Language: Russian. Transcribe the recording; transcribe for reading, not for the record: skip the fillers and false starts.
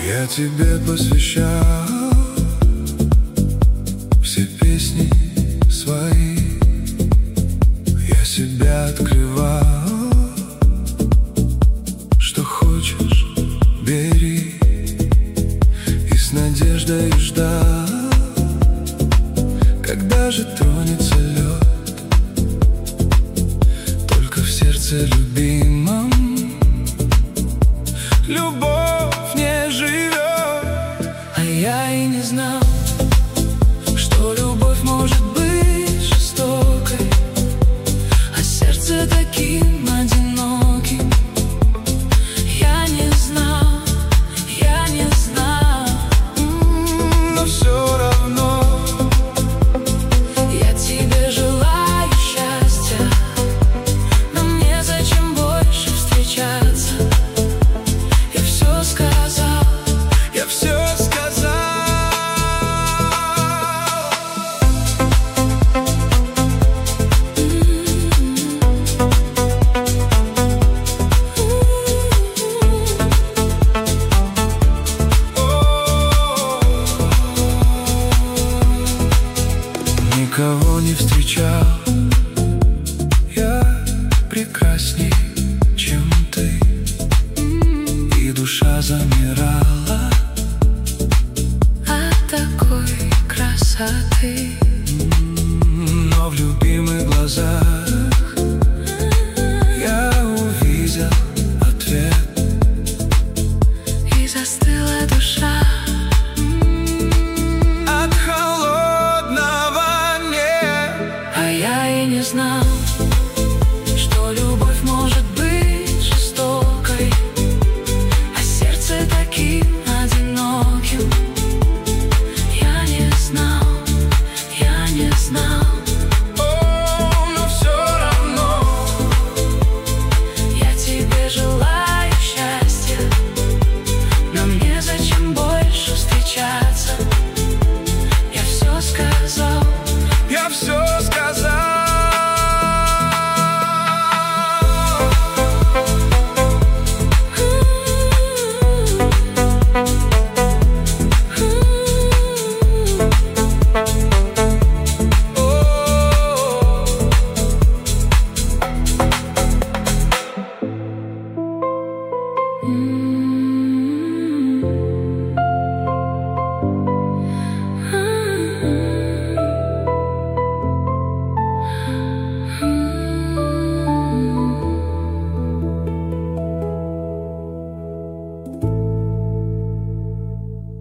Я тебе посвящал все песни свои. Я себя открывал. Что хочешь, бери. И с надеждой ждал, когда же тронется лед. Только в сердце любимом любовь не живет. А я и не знал, что любовь может быть жестокой, а сердце таким одиноким. Я не знал, но все равно я тебе желаю счастья. Но мне зачем больше встречаться? Я все сказал. Никого не встречал я прекрасней, чем ты. И душа замирала от такой красоты. Но в любимых глазах я увидел ответ. И застыла душа от холодного неба. А я и не знал, что любовь может быть жестокой, а сердце таким одиноким. Я не знал. Но все равно я тебе желаю счастья. Но мне зачем больше встречаться? Я все сказал. Mm-hmm.